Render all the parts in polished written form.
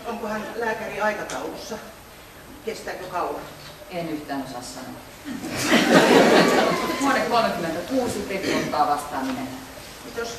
onkohan lääkäri aikataulussa? Kestääkö kauan? En yhtään osaa sanoa. Vuoden 36 Petri ottaa vastaan minä. Kiitos.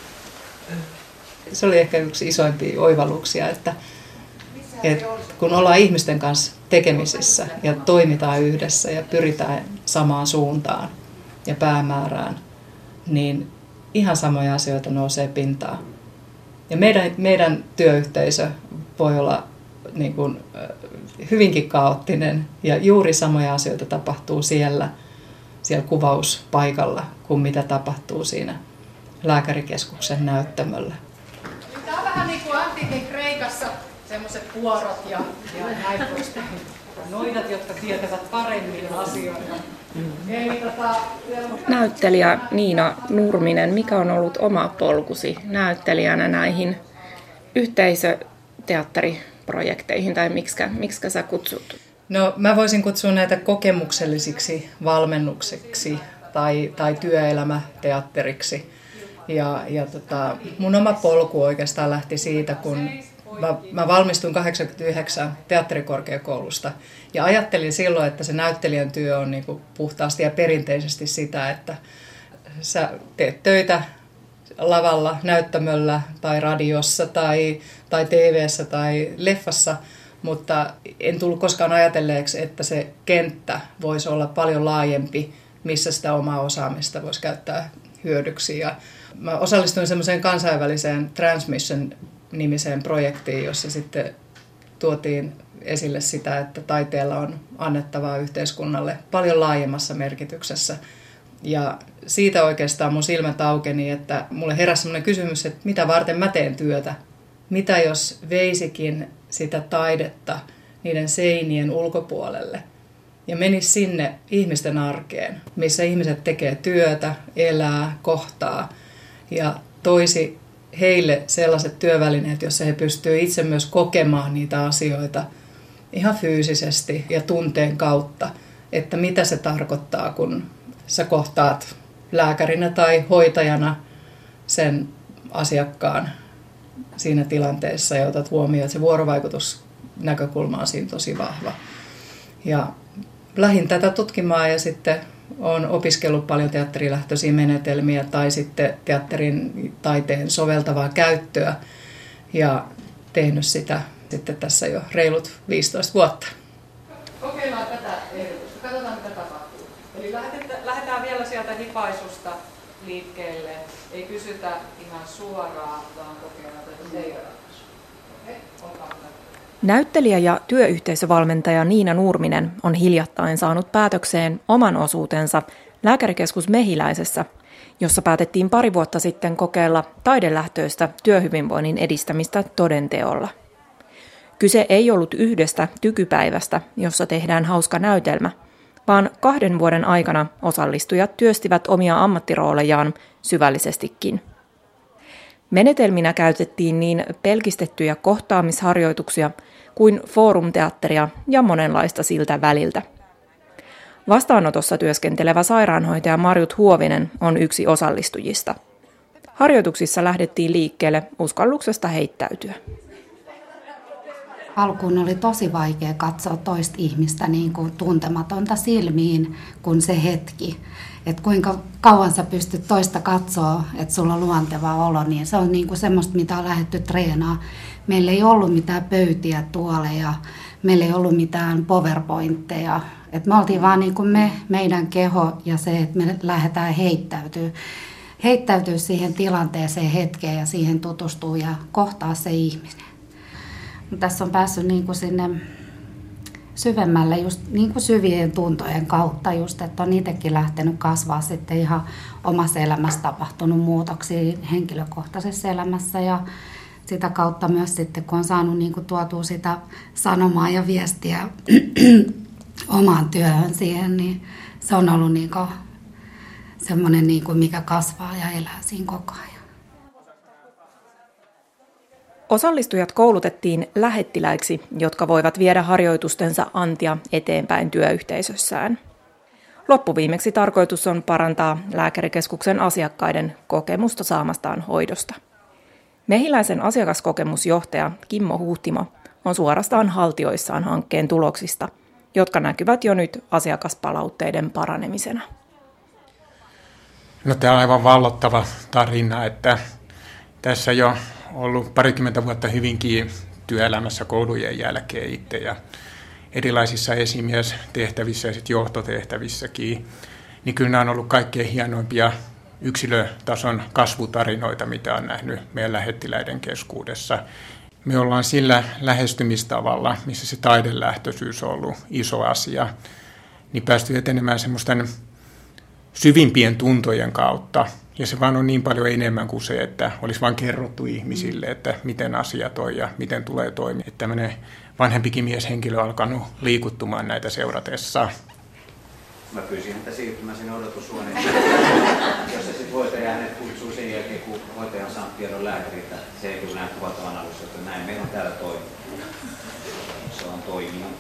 Se oli ehkä yksi isoimpia oivalluksia, että kun ollaan ihmisten kanssa tekemisissä ja toimitaan yhdessä ja pyritään samaan suuntaan ja päämäärään, niin ihan samoja asioita nousee pintaan. Ja meidän työyhteisö voi olla niin kuin hyvinkin kaoottinen ja juuri samoja asioita tapahtuu siellä kuvauspaikalla kuin mitä tapahtuu siinä lääkärikeskuksen näyttämöllä. Tämä on vähän niin kuin antiikin Kreikassa semmoiset puorot ja näin poispäin. Noidat, jotka tietävät paremmin asioita. Näyttelijä Niina Nurminen, mikä on ollut oma polkusi näyttelijänä näihin yhteisöteatteriprojekteihin, tai miksikä sä kutsut? No, mä voisin kutsua näitä kokemuksellisiksi valmennuksiksi tai työelämäteatteriksi. Mun oma polku oikeastaan lähti siitä, kun mä valmistuin 1989 teatterikorkeakoulusta ja ajattelin silloin, että se näyttelijän työ on niin kuin puhtaasti ja perinteisesti sitä, että sä teet töitä lavalla, näyttämöllä tai radiossa tai TV:ssä tai leffassa, mutta en tullut koskaan ajatelleeksi, että se kenttä voisi olla paljon laajempi, missä sitä omaa osaamista voisi käyttää hyödyksi. Ja mä osallistuin semmoiseen kansainväliseen Transmission-nimiseen projektiin, jossa sitten tuotiin esille sitä, että taiteella on annettavaa yhteiskunnalle paljon laajemmassa merkityksessä. Ja siitä oikeastaan mun silmät aukeni, että mulle heräsi semmoinen kysymys, että mitä varten mä teen työtä? Mitä jos veisikin sitä taidetta niiden seinien ulkopuolelle ja menisi sinne ihmisten arkeen, missä ihmiset tekee työtä, elää, kohtaa ja toisi heille sellaiset työvälineet, joissa he pystyvät itse myös kokemaan niitä asioita ihan fyysisesti ja tunteen kautta, että mitä se tarkoittaa, kun sä kohtaat lääkärinä tai hoitajana sen asiakkaan siinä tilanteessa ja otat huomioon, että se vuorovaikutusnäkökulma on siinä tosi vahva. Ja lähdin tätä tutkimaan ja sitten olen opiskellut paljon teatterilähtöisiä menetelmiä tai sitten teatterin taiteen soveltavaa käyttöä ja tehnyt sitä sitten tässä jo reilut 15 vuotta. Kokeillaan tätä ehdotusta. Katsotaan mitä tapahtuu. Eli lähdetään vielä sieltä hipaisusta liikkeelle. Ei kysytä ihan suoraan, vaan kokeillaan tätä seuraavaksi. Okei, olkaa hyvä. Näyttelijä ja työyhteisövalmentaja Niina Nurminen on hiljattain saanut päätökseen oman osuutensa Lääkärikeskus Mehiläisessä, jossa päätettiin pari vuotta sitten kokeilla taidelähtöistä työhyvinvoinnin edistämistä todenteolla. Kyse ei ollut yhdestä tykypäivästä, jossa tehdään hauska näytelmä, vaan 2 vuoden aikana osallistujat työstivät omia ammattiroolejaan syvällisestikin. Menetelminä käytettiin niin pelkistettyjä kohtaamisharjoituksia kuin foorumteatteria ja monenlaista siltä väliltä. Vastaanotossa työskentelevä sairaanhoitaja Marjut Huovinen on yksi osallistujista. Harjoituksissa lähdettiin liikkeelle uskalluksesta heittäytyä. Alkuun oli tosi vaikea katsoa toista ihmistä niin kuin tuntematonta silmiin, kun se hetki. Että kuinka kauan sä pystyt toista katsoa, että sulla on luonteva olo, niin se on niin kuin semmoista, mitä on lähdetty treenaamaan. Meillä ei ollut mitään pöytiä, tuoleja, meillä ei ollut mitään powerpointteja. Että me oltiin vaan niin kuin meidän keho ja se, että me lähdetään heittäytyä siihen tilanteeseen hetkeen ja siihen tutustua ja kohtaa se ihminen. Tässä on päässyt niin kuin sinne syvemmälle just niin kuin syvien tuntojen kautta, just, että on itsekin lähtenyt kasvaa sitten ihan omassa elämässä tapahtunut muutoksia henkilökohtaisessa elämässä ja sitä kautta myös sitten, kun on saanut niin kuin tuotua sitä sanomaa ja viestiä omaan työhön siihen, niin se on ollut niin kuin semmoinen, niin kuin mikä kasvaa ja elää siinä koko ajan. Osallistujat koulutettiin lähettiläiksi, jotka voivat viedä harjoitustensa antia eteenpäin työyhteisössään. Loppuviimeksi tarkoitus on parantaa Lääkärikeskuksen asiakkaiden kokemusta saamastaan hoidosta. Mehiläisen asiakaskokemusjohtaja Kimmo Huhtimo on suorastaan haltioissaan hankkeen tuloksista, jotka näkyvät jo nyt asiakaspalautteiden paranemisena. No, tämä on aivan vallottava tarina, että tässä jo ollut parikymmentä vuotta hyvinkin työelämässä koulujen jälkeen itse ja erilaisissa esimiestehtävissä ja sitten johtotehtävissäkin, niin kyllä nämä on ollut kaikkein hienoimpia yksilötason kasvutarinoita, mitä on nähnyt meidän lähettiläiden keskuudessa. Me ollaan sillä lähestymistavalla, missä se taidelähtöisyys on ollut iso asia, niin päästy etenemään semmoisten syvimpien tuntojen kautta. Ja se vaan on niin paljon enemmän kuin se, että olisi vain kerrottu ihmisille, että miten asiat on ja miten tulee toimia. Että tämmöinen vanhempikin mieshenkilö on alkanut liikuttumaan näitä seuratessa. Mä pyysin häntä siirtymään sinne odotushuoneeseen, jos se sitten hoitaja hänet kutsuu sen jälkeen, kun hoitaja on saanut tiedon lääkäriltä. Se ei kyllä näin kuvattavan alussa, että näin meillä on täällä toiminut. Se on toiminut.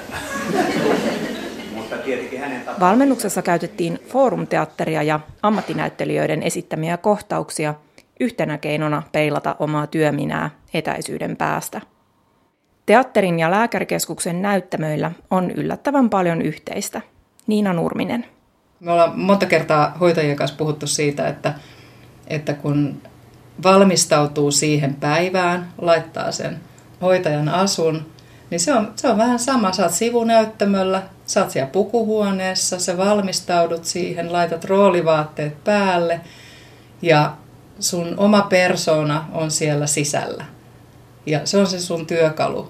Mutta tietenkin hänen valmennuksessa käytettiin foorumteatteria ja ammattinäyttelijöiden esittämiä kohtauksia yhtenä keinona peilata omaa työminää etäisyyden päästä. Teatterin ja lääkärikeskuksen näyttämöillä on yllättävän paljon yhteistä. Niina Nurminen. Me ollaan monta kertaa hoitajien kanssa puhuttu siitä, että kun valmistautuu siihen päivään, laittaa sen hoitajan asun, niin se on vähän sama. Sä oot sivunäyttämöllä, sä oot siellä pukuhuoneessa, sä valmistaudut siihen, laitat roolivaatteet päälle ja sun oma persoona on siellä sisällä. Ja se on se sun työkalu.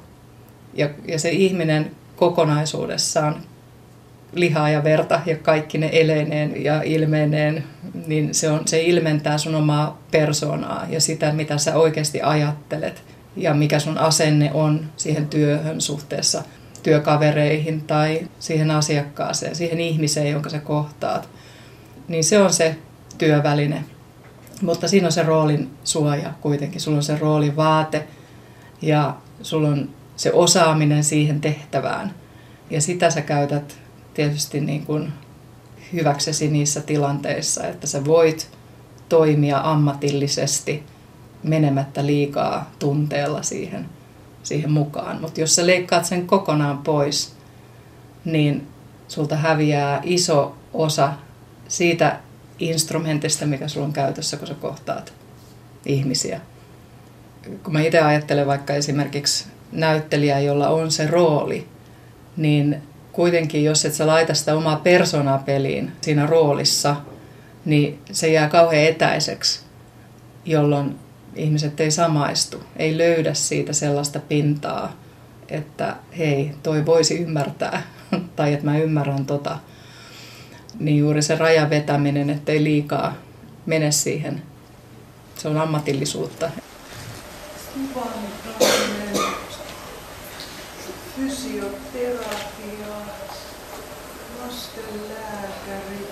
Ja se ihminen kokonaisuudessaan, lihaa ja verta ja kaikki ne eleineen ja ilmeineen, niin se ilmentää sun omaa persoonaa ja sitä, mitä sä oikeasti ajattelet ja mikä sun asenne on siihen työhön suhteessa työkavereihin tai siihen asiakkaaseen, siihen ihmiseen, jonka sä kohtaat. Niin se on se työväline. Mutta siinä on se roolin suoja kuitenkin. Sulla on se roolin vaate ja sulla on se osaaminen siihen tehtävään. Ja sitä sä käytät tietysti niin kuin hyväksesi niissä tilanteissa, että sä voit toimia ammatillisesti menemättä liikaa tunteella siihen mukaan. Mutta jos sä leikkaat sen kokonaan pois, niin sulta häviää iso osa siitä instrumentista, mikä sulla on käytössä, kun sä kohtaat ihmisiä. Kun mä itse ajattelen vaikka esimerkiksi näyttelijää, jolla on se rooli, niin kuitenkin jos et sä laita sitä omaa persoonaa peliin siinä roolissa, niin se jää kauhean etäiseksi, jolloin ihmiset ei samaistu, ei löydä siitä sellaista pintaa, että hei, toi voisi ymmärtää, tai että mä ymmärrän tota. Niin juuri se rajan vetäminen, ettei liikaa mene siihen, se on ammatillisuutta. Fysioterapia, lastenlääkäri,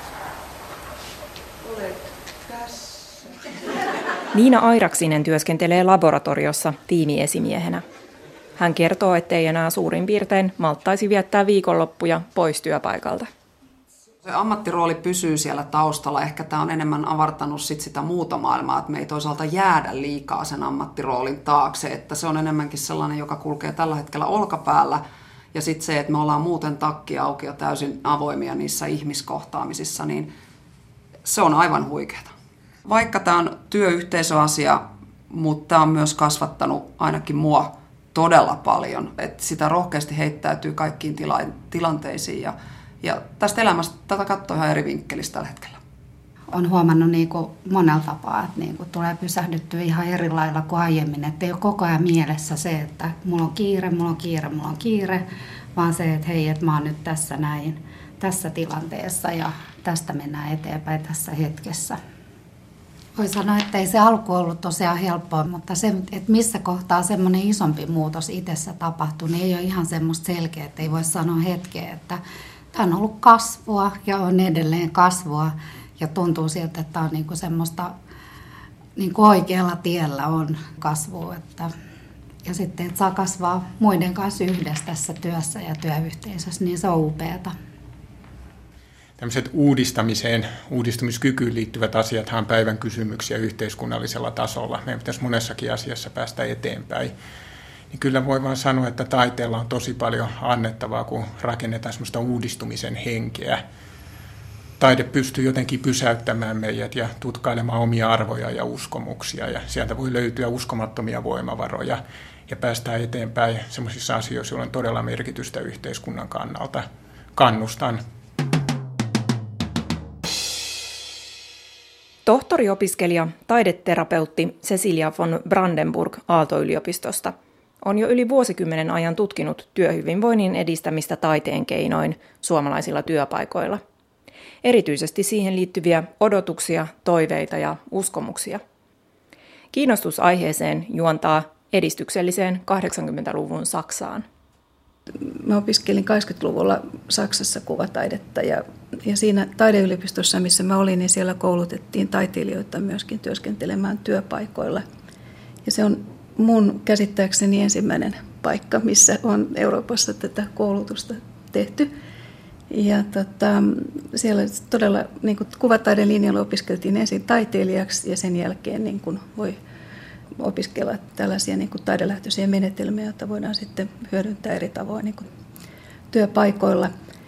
olet tässä. Niina Airaksinen työskentelee laboratoriossa tiimiesimiehenä. Hän kertoo, ettei enää suurin piirtein malttaisi viettää viikonloppuja pois työpaikalta. Se ammattirooli pysyy siellä taustalla. Ehkä tämä on enemmän avartanut sitä muuta maailmaa, että me ei toisaalta jäädä liikaa sen ammattiroolin taakse. Että se on enemmänkin sellainen, joka kulkee tällä hetkellä olkapäällä. Ja sitten se, että me ollaan muuten takki auki ja täysin avoimia niissä ihmiskohtaamisissa, niin se on aivan huikeata. Vaikka tämä on työyhteisöasia, mutta tämä on myös kasvattanut ainakin mua todella paljon. Että sitä rohkeasti heittäytyy kaikkiin tilanteisiin ja tästä elämästä tätä katsoo ihan eri vinkkelistä tällä hetkellä. Olen huomannut niin kuin monella tapaa, että niin kuin tulee pysähdyttyä ihan eri lailla kuin aiemmin. Että ei ole koko ajan mielessä se, että mulla on kiire, vaan se, että hei, että mä oon nyt tässä näin, tässä tilanteessa ja tästä mennään eteenpäin tässä hetkessä. Voi sanoa, että ei se alku ollut tosiaan helppoa, mutta se, että missä kohtaa semmoinen isompi muutos itsessä tapahtui, niin ei ole ihan semmoista selkeää, että ei voi sanoa hetkeä, että tämä on ollut kasvua ja on edelleen kasvua ja tuntuu siltä, että tämä on niinku semmoista niinku oikealla tiellä on kasvua. Ja sitten, että saa kasvaa muiden kanssa yhdessä tässä työssä ja työyhteisössä, niin se on upeata. Tämmöiset uudistumiskykyyn liittyvät asiathan on päivän kysymyksiä yhteiskunnallisella tasolla. Meidän pitäisi monessakin asiassa päästä eteenpäin. niin kyllä voi vaan sanoa, että taiteella on tosi paljon annettavaa, kun rakennetaan semmoista uudistumisen henkeä. Taide pystyy jotenkin pysäyttämään meidät ja tutkailemaan omia arvoja ja uskomuksia, ja sieltä voi löytyä uskomattomia voimavaroja ja päästään eteenpäin semmoisissa asioissa, joilla on todella merkitystä yhteiskunnan kannalta. Kannustan. Tohtoriopiskelija, taideterapeutti Cecilia von Brandenburg Aalto-yliopistosta on jo yli vuosikymmenen ajan tutkinut työhyvinvoinnin edistämistä taiteen keinoin suomalaisilla työpaikoilla. Erityisesti siihen liittyviä odotuksia, toiveita ja uskomuksia. Kiinnostus aiheeseen juontaa edistykselliseen 80-luvun Saksaan. Mä opiskelin 80-luvulla Saksassa kuvataidetta ja siinä taideyliopistossa, missä mä olin, niin siellä koulutettiin taiteilijoita myöskin työskentelemään työpaikoilla. Ja se on mun käsittääkseni ensimmäinen paikka, missä on Euroopassa tätä koulutusta tehty. Ja siellä todella niin kuin kuvataiden linjalla opiskeltiin ensin taiteilijaksi ja sen jälkeen niin kuin voi opiskella tällaisia niin kuin taidelähtöisiä menetelmiä, joita voidaan sitten hyödyntää eri tavoin niin kuin työpaikoilla.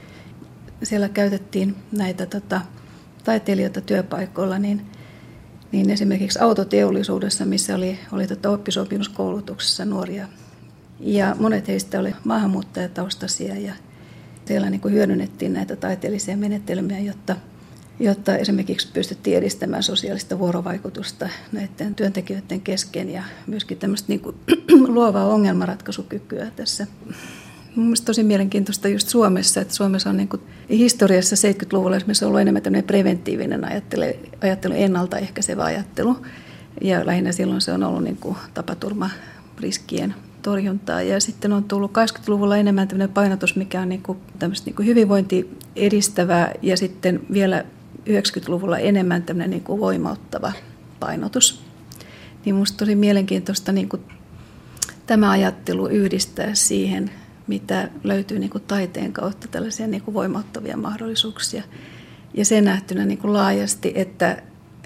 Siellä käytettiin näitä taiteilijoita työpaikoilla, niin esimerkiksi autoteollisuudessa, missä oli oppisopimuskoulutuksessa nuoria. Ja monet heistä oli maahanmuuttajataustaisia ja siellä niin kuin hyödynnettiin näitä taiteellisia menetelmiä, jotta esimerkiksi pystyttiin edistämään sosiaalista vuorovaikutusta näiden työntekijöiden kesken ja myöskin tämmöistä niin kuin luovaa ongelmanratkaisukykyä tässä. Mun mielestä tosi mielenkiintoista just Suomessa, että Suomessa on niin kuin historiassa 70-luvulla esimerkiksi ollut enemmän tämmöinen preventiivinen ajattelu, ennaltaehkäisevä ajattelu. Ja lähinnä silloin se on ollut niin kuin tapaturmariskien torjuntaa. Ja sitten on tullut 80-luvulla enemmän tämmöinen painotus, mikä on niin kuin tämmöistä niin kuin hyvinvointi edistävää ja sitten vielä 90-luvulla enemmän tämmöinen niin kuin voimauttava painotus. Niin musta tosi mielenkiintoista niin kuin tämä ajattelu yhdistää siihen, mitä löytyy niin kuin taiteen kautta tällaisia niin kuin voimauttavia mahdollisuuksia. Ja se nähtynä niin kuin laajasti, että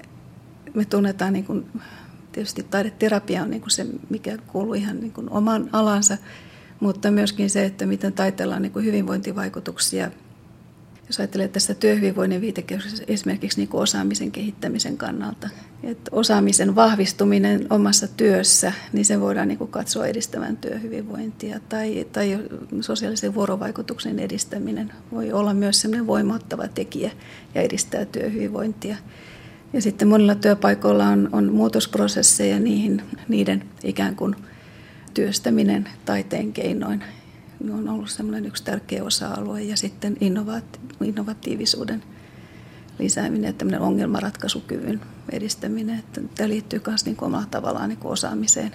me tunnetaan, niin kuin, tietysti taideterapia on niin kuin se, mikä kuuluu ihan niin kuin oman alansa, mutta myöskin se, että miten taiteella on niin kuin hyvinvointivaikutuksia. Jos ajattelee tässä työhyvinvoinnin viitekehys esimerkiksi niin kuin osaamisen kehittämisen kannalta. Että osaamisen vahvistuminen omassa työssä, niin se voidaan niin kuin katsoa edistävän työhyvinvointia. Tai sosiaalisen vuorovaikutuksen edistäminen voi olla myös sellainen voimauttava tekijä ja edistää työhyvinvointia. Ja sitten monilla työpaikoilla on muutosprosesseja niiden ikään kuin työstäminen taiteen keinoin. On ollut semmoinen yksi tärkeä osa-alue ja sitten innovatiivisuuden lisääminen ja tämmöinen ongelmanratkaisukyvyn edistäminen. Että tämä liittyy myös niin omalla tavallaan niin osaamiseen.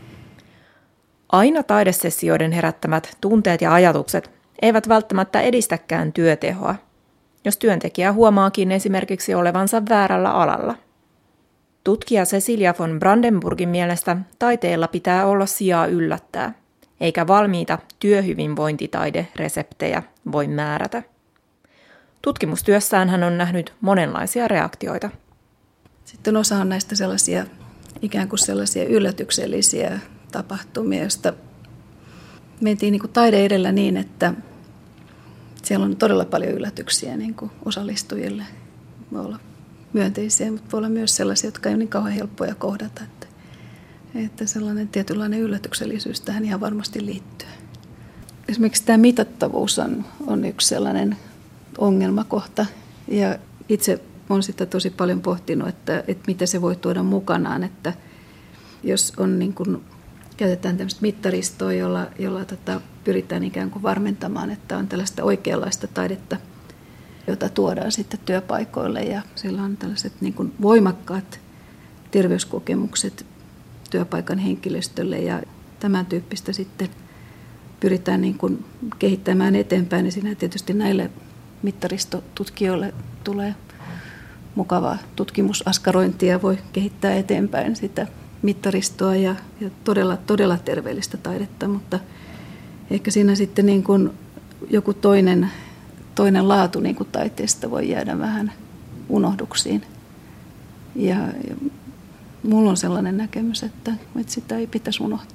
Aina taidesessioiden herättämät tunteet ja ajatukset eivät välttämättä edistäkään työtehoa, jos työntekijä huomaakin esimerkiksi olevansa väärällä alalla. Tutkija Cecilia von Brandenburgin mielestä taiteella pitää olla sijaa yllättää, eikä valmiita työhyvinvointitaidereseptejä voi määrätä. Tutkimustyössään hän on nähnyt monenlaisia reaktioita. Sitten osa on näistä sellaisia ikään kuin sellaisia yllätyksellisiä tapahtumia, joista mentiin niin kuin taide edellä niin, että siellä on todella paljon yllätyksiä niin kuin osallistujille. Voi olla myönteisiä, mutta voi olla myös sellaisia, jotka ei ole niin kauhean helppoja kohdata. Että sellainen tietynlainen yllätyksellisyys tähän ihan varmasti liittyy. Esimerkiksi tämä mitattavuus on yksi sellainen ongelmakohta. Ja itse olen sitä tosi paljon pohtinut, että mitä se voi tuoda mukanaan. Että jos on niin kuin, käytetään tämmöistä mittaristoa, jolla pyritään ikään kuin varmentamaan, että on tällaista oikeanlaista taidetta, jota tuodaan sitten työpaikoille. Ja sillä on tällaiset niin kuin voimakkaat terveyskokemukset työpaikan henkilöstölle ja tämän tyyppistä sitten pyritään niin kuin kehittämään eteenpäin. Ja siinä tietysti näille mittaristotutkijoille tulee mukavaa tutkimusaskarointia, voi kehittää eteenpäin sitä mittaristoa ja todella terveellistä taidetta, mutta ehkä siinä sitten niin kuin joku toinen laatu niin kuin taiteesta voi jäädä vähän unohduksiin. Ja mulla on sellainen näkemys, että sitä ei pitäisi unohtaa.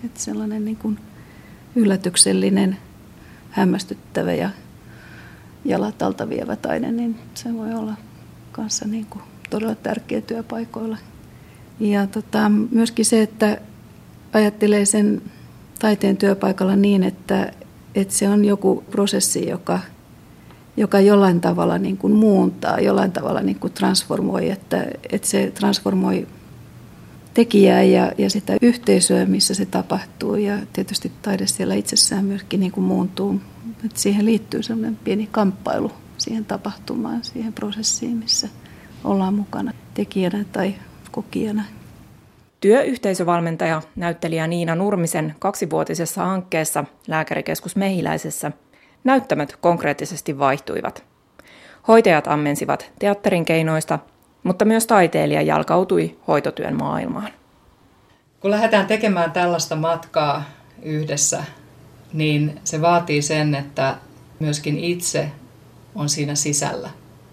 Että sellainen niin kuin yllätyksellinen, hämmästyttävä ja jalat alta vievä taide, niin se voi olla kanssa niin kuin todella tärkeä työpaikoilla. Ja myöskin se, että ajattelee sen taiteen työpaikalla niin, että se on joku prosessi, joka jollain tavalla niin kuin muuntaa, jollain tavalla niin kuin transformoi, että se transformoi tekijää ja sitä yhteisöä, missä se tapahtuu. Ja tietysti taide siellä itsessään myöskin niin kuin muuntuu. Että siihen liittyy sellainen pieni kamppailu siihen tapahtumaan, siihen prosessiin, missä ollaan mukana tekijänä tai kokijana. Työyhteisövalmentaja, näyttelijä Niina Nurmisen 2-vuotisessa hankkeessa Lääkärikeskus Mehiläisessä näyttämöt konkreettisesti vaihtuivat. Hoitajat ammensivat teatterin keinoista, mutta myös taiteilija jalkautui hoitotyön maailmaan. Kun lähdetään tekemään tällaista matkaa yhdessä, niin se vaatii sen, että myöskin itse on siinä sisällä.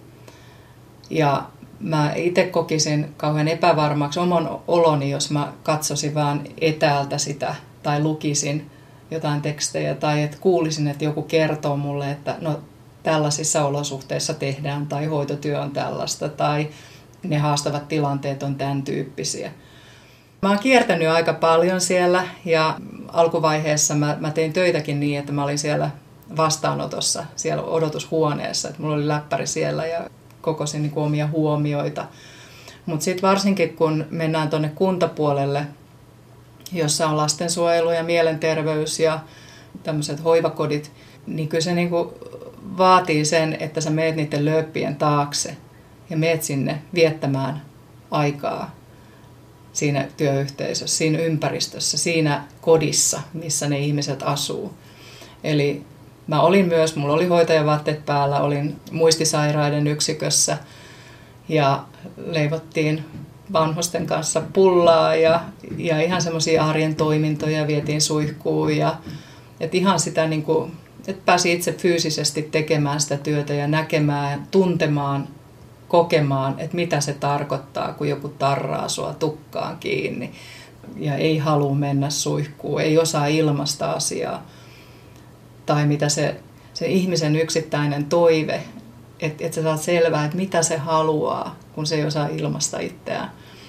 Ja mä itse kokisin kauhean epävarmaksi oman oloni, jos mä katsoisin vaan etäältä sitä tai lukisin jotain tekstejä tai että kuulisin, että joku kertoo mulle, että no tällaisissa olosuhteissa tehdään tai hoitotyö on tällaista tai ne haastavat tilanteet on tämän tyyppisiä. Mä oon kiertänyt aika paljon siellä ja alkuvaiheessa mä tein töitäkin niin, että mä olin siellä vastaanotossa, siellä odotushuoneessa, että mulla oli läppäri siellä ja kokosin niin kuin omia huomioita. Mutta sitten varsinkin kun mennään tuonne kuntapuolelle, jossa on lastensuojelu ja mielenterveys ja tämmöiset hoivakodit, niin kyllä se niin kuin vaatii sen, että sä meet niiden lööppien taakse ja meet sinne viettämään aikaa siinä työyhteisössä, siinä ympäristössä, siinä kodissa, missä ne ihmiset asuu. Eli mulla oli hoitajavaatteet päällä, olin muistisairaiden yksikössä ja leivottiin vanhusten kanssa pullaa ja ihan semmoisia arjen toimintoja vietiin suihkuun ja et ihan sitä niin kuin, että pääsi itse fyysisesti tekemään sitä työtä ja näkemään, tuntemaan, kokemaan, että mitä se tarkoittaa, kun joku tarraa sua tukkaan kiinni ja ei halua mennä suihkuun, ei osaa ilmaista asiaa. Tai mitä se ihmisen yksittäinen toive, että sä saat selvää, että mitä se haluaa, kun se ei osaa ilmaista itseään.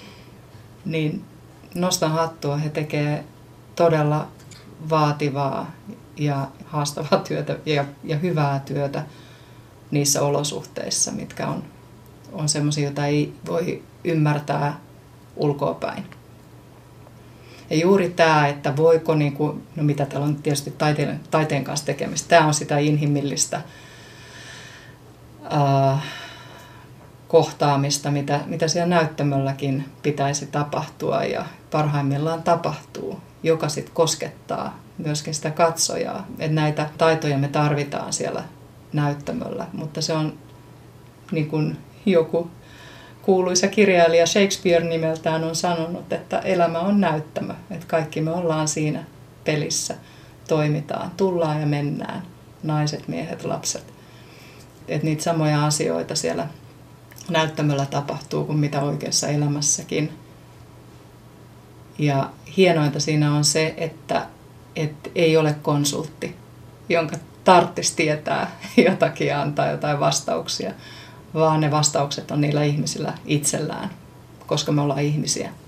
Niin nostan hattua, he tekee todella vaativaa ja haastavaa työtä ja hyvää työtä niissä olosuhteissa, mitkä on semmoisia, joita ei voi ymmärtää ulkoapäin. Ja juuri tämä, että voiko, no mitä täällä on tietysti taiteen kanssa tekemistä, tämä on sitä inhimillistä kohtaamista, mitä siellä näyttämölläkin pitäisi tapahtua ja parhaimmillaan tapahtuu, joka sitten koskettaa myöskin sitä katsojaa. Että näitä taitoja me tarvitaan siellä näyttämöllä, mutta se on niin kuin joku kuuluisa kirjailija Shakespeare nimeltään on sanonut, että elämä on näyttämö, että kaikki me ollaan siinä pelissä, toimitaan, tullaan ja mennään, naiset, miehet, lapset. Että niitä samoja asioita siellä näyttämöllä tapahtuu kuin mitä oikeassa elämässäkin. Ja hienointa siinä on se, että ei ole konsultti, jonka tarvitsisi tietää jotakin ja antaa jotain vastauksia, vaan ne vastaukset on niillä ihmisillä itsellään, koska me ollaan ihmisiä.